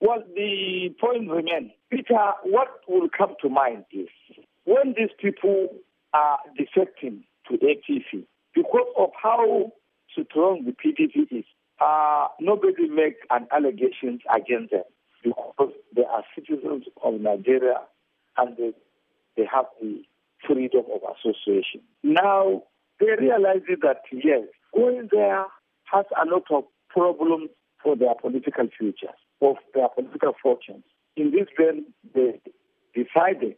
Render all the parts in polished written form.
Well, the point remains. Peter, what will come to mind is when these people are defecting to APC, because of how strong the PDP is, nobody makes an allegation against them because they are citizens of Nigeria and they have the freedom of association. Now, they realize that, yes, going there has a lot of problems for their political futures, of their political fortunes. In this vein, they decided,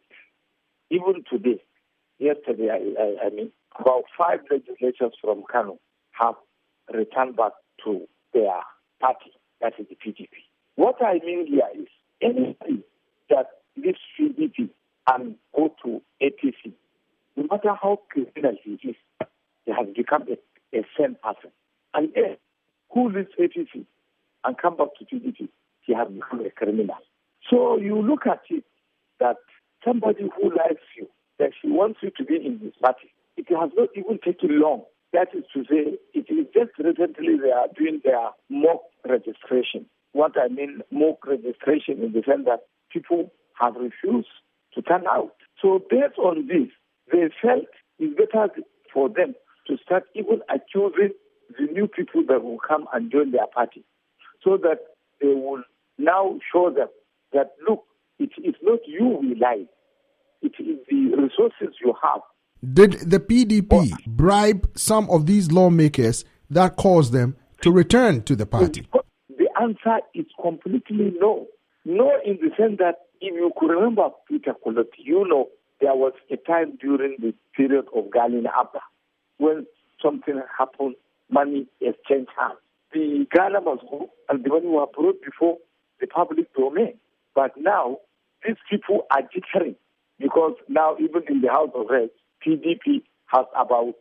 even today, yesterday, I mean, about 5 legislators from Kano have returned back to their party, that is the PDP. What I mean here is anything that leaves PDP and go to APC, no matter how criminal he is, he has become a sane person. And who leaves APC and come back to PDP, he has become a criminal. So you look at it that somebody who likes you, that he wants you to be in his party, it has not even taken long. That is to say, it is just recently they are doing their mock registration. What I mean mock registration in the sense that people have refused to turn out. So based on this, they felt it's better for them to start even accusing the new people that will come and join their party, so that they will now show them that, look, it is not you we like. It is the resources you have. Did the PDP bribe some of these lawmakers that caused them to return to the party? The answer is completely no. No, in the sense that if you could remember, Peter Kulot, you know, there was a time during the period of Galina Abba when something happened, money exchanged hands. The Ghana must go, and the money were brought before the public domain. But now, these people are differing because now, even in the House of Reps, PDP has about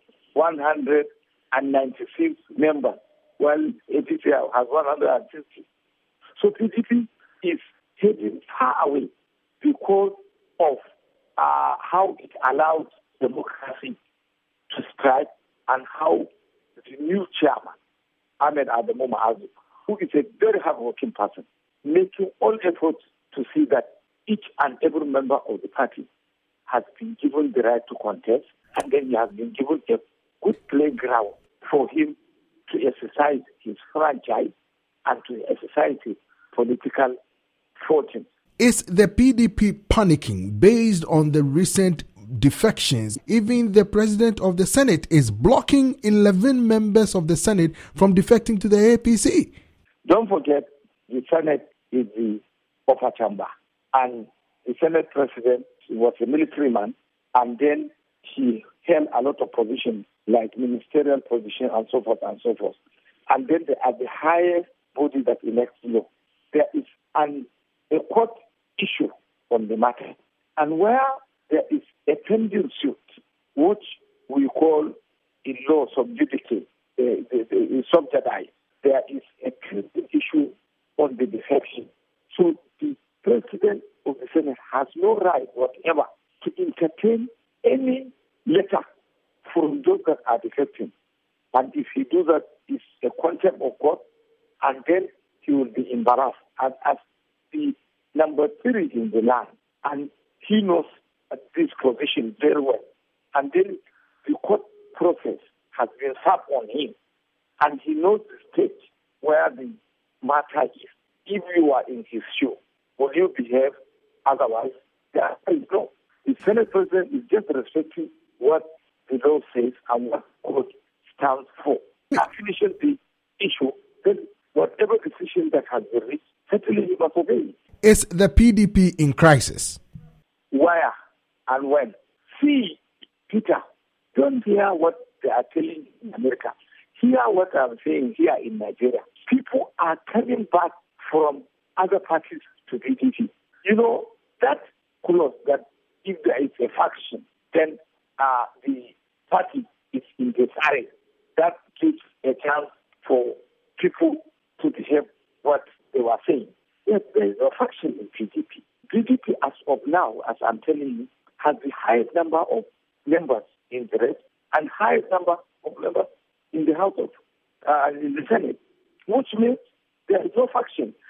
196 members, while APC has 150. So PDP is heading far away because of how it allows democracy to strike and how the new chairman, Ahmed Adamu Ma'azu, who is a very hard-working person, making all efforts to see that each and every member of the party has been given the right to contest, and then he has been given a good playground for him to exercise his franchise and to exercise his political fortune. Is the PDP panicking based on the recent defections? Even the president of the Senate is blocking 11 members of the Senate from defecting to the APC. Don't forget, the Senate is the upper chamber, and the Senate president was a military man, and then he held a lot of positions, like ministerial position and so forth and so forth. And then they are the highest body that elects law. There is a court issue on the matter. And where there is a pending suit, which we call in law sub judice, sub judice, there is a pending issue on the defection. So the president of the Senate has no right whatever to entertain any letter from those that are defecting. And if he does that, it's a contempt of court, and then he will be embarrassed. And as the number 3 in the land, and he knows this position very well. And then the court process has been served on him, and he knows the stage where the matter is. If you are in his shoe, will you behave? Otherwise, the answer is no. The Senate president is just respecting what the law says and what court stands for. After finishing the issue, then whatever decision that has been reached, certainly you must obey it. Is the PDP in crisis? Where and when? See, Peter, don't hear what they are telling in America. Hear what I'm saying here in Nigeria. People are coming back from other parties to PDP. You know, that clause that if there is a faction, then the party is in disarray. That gives a chance for people to behave what they were saying. Yes, there is no faction in PDP. PDP, as of now, as I'm telling you, has the highest number of members in the rest and highest number of members in the House of in the Senate, which means there is no faction.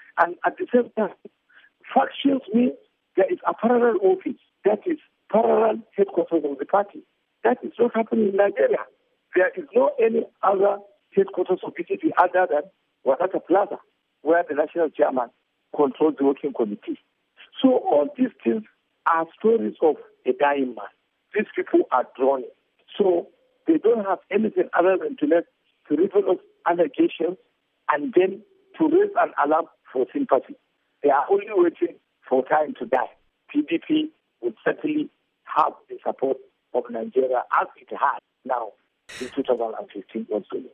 And at the same time, factions means there is a parallel office, that is parallel headquarters of the party. That is not happening in Nigeria. There is no any other headquarters of PDP other than Wadata Plaza, where the national chairman controls the working committee. So all these things are stories of a dying man. These people are drowning. So they don't have anything other than to reveal us allegations and then to raise an alarm for sympathy. They are only waiting for time to die. PDP would certainly have the support of Nigeria as it had now in 2015 also.